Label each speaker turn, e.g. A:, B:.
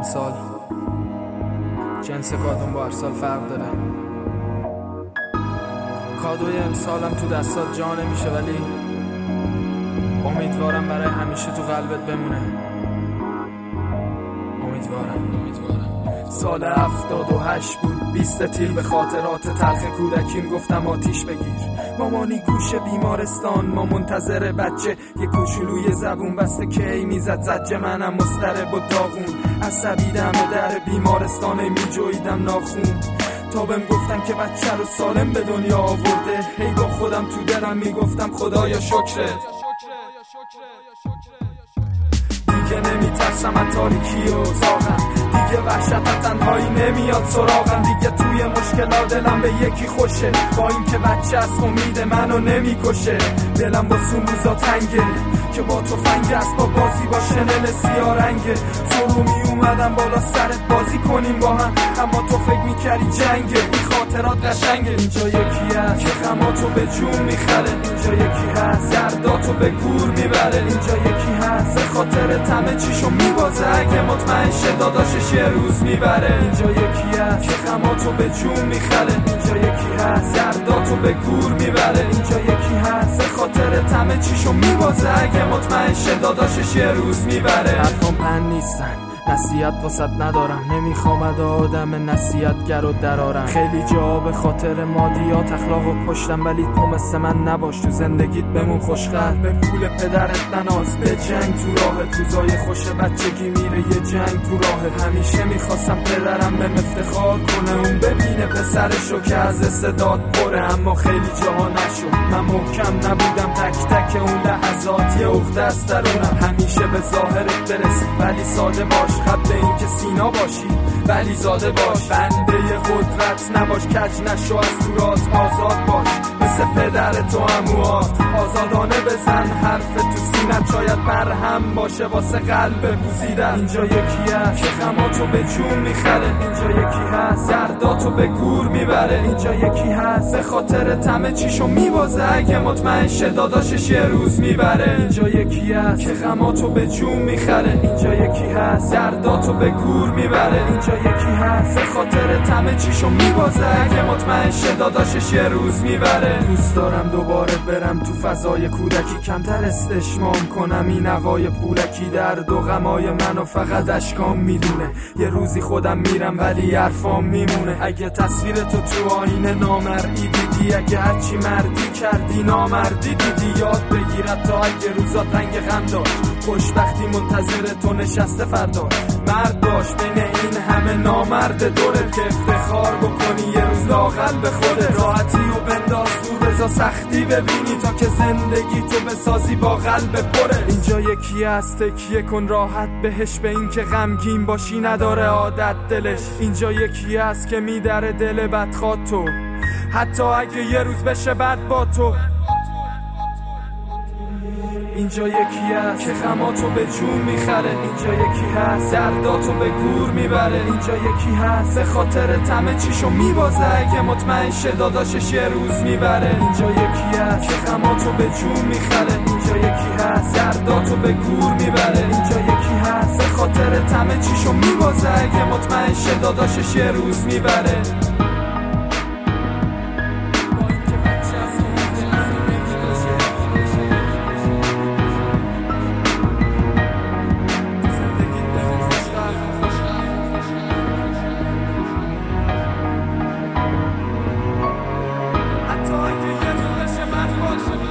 A: امسال جنس کادون با هر سال فرق داره. کادوی امسالم تو دستات جا نمیشه، ولی امیدوارم برای همیشه تو قلبت بمونه. امیدوارم. سال 78 بود، 20 تیر به خاطرات تلخ کودکیم گفتم آتیش بگیر. مامانی گوش بیمارستان، ما منتظر بچه، یه کوچولوی زبون بسته کی میزد زجه، منم مضطرب و داغون عصبی دم در بیمارستان میجویدم ناخون تا بهم گفتن که بچه رو سالم به دنیا آورده. هی با خودم تو دلم میگفتم خدایا شکرت. دیگه نمیترسم از تاریکی و اتاقم، دیگه وحشت از تنهایی نمیاد سراغم، دیگه توی مشکلات دلم به یکی خوشه، با اینکه بچه از امید منو نمیکشه. دلم با سون روزا تنگه که با تفنگ است، با بازی با شنل سیاه رنگه. تو رو می اومدم بالا سرت بازی کنیم با هم، اما تو فکر میکردی جنگه. این خاطرات قشنگه. اینجا یکی هست که غماتو به جون میخره، اینجا یکی هست درداتو به گور میبره، اینجا یکی هست به خاطر همه چیشو میبازه اگه مطمئن شه داداشش یه روز میبره. اینجا یکی هست که غماتو به جون میخره، اینجا یکی هست درداتو به گور میبره، اینجا یکی هست به خاطر همه چیشو میبازه اگه مطمئن شه داداشش یه روز میبره. حرفام پن نیستن، نصیحت واسط ندارم، نمیخوام آدم نصیحتگر رو درارم. خیلی جا به خاطر مادیات اخلاق و پشتم، ولی تو مثل من نباش، تو زندگیت بمون خوشخر. به پول پدرت نناز، به جنگ تو راه روزای خوش بچگی میره یه جنگ تو راه. همیشه میخواستم پدرم به افتخار کنه، اون ببینه پسرشو که از استعداد پره، اما خیلی جاها نشد. من محکم نبودم، تک تک اون لحظات یه عقده است درونم. همیشه به ظاهرت برس ولی ساده باش، خط این که سینا باشی ولی زاده باش. بنده قدرت نباش، کج نشو، از تو راز آزاد باش، مثل پدر تو عموات آزادانه بزن حرف تو سینت، شاید مرهم باشه واسه قلب بوزیدن. اینجا یکی هست که غماتو به جون میخره، اینجا یکی هست درداتو به گور میبره، اینجا یکی هست به خاطر همه چیشو میبازه اگه مطمئن شه داداشش یه روز میبره. اینجا یکی هست که غماتو به جون میخره، اینجا یکی هست درداتو به گور میبره، اینجا یکی هست به خاطر همه چیشو میبازه اگه مطمئن شه داداشش یه روز میبره. دوست دارم دوباره برم تو فضای کودکی، کمتر استشمام کنم این هوای پولکی. درد و غمای منو فقط اشکام میدونه، یه روزی خودم میرم ولی حرفام میمونه. اگه تصویر تو آینه نامرئی دیدی، اگه هرچی مردی کردی نامردی دیدی، یاد بگیرد تا اگه روزا تنگ غم داشت، خوشبختی منتظر تو نشسته فردا. مرد باش بین این همه نامرد دورت، که افتخار بکنی یه روز لااقل به خودت. راحتی و بنداز دور، رضا سختی ببینی تا که زندگی تو بسازی با قلب پره. اینجا یکی هست تکیه کن راحت بهش، به این که غمگین باشی نداره عادت دلش. اینجا یکی هست که میدره دل بدخواد تو، حتی اگه یه روز بشه بد با تو. اینجا یکی هست که غماتو به جون میخره، اینجا یکی هست درداتو به گور میبره، اینجا یکی هست به خاطر همه چیشو میبازه اگه مطمئن شه داداشش یه روز میبره. اینجا یکی هست که غماتو به جون میخره، اینجا یکی هست درداتو به گور میبره، اینجا یکی هست به خاطر همه چیشو میبازه اگه مطمئن شه داداشش یه روز میبره.
B: حتی اگه یه روز بشه من باشه